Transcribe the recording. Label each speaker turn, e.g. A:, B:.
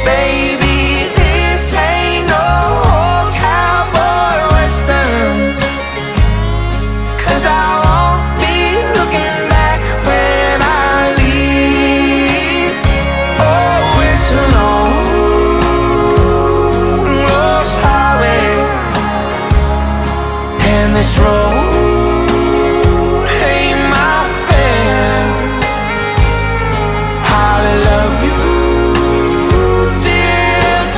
A: Baby, this ain't no cowboy western, 'cause I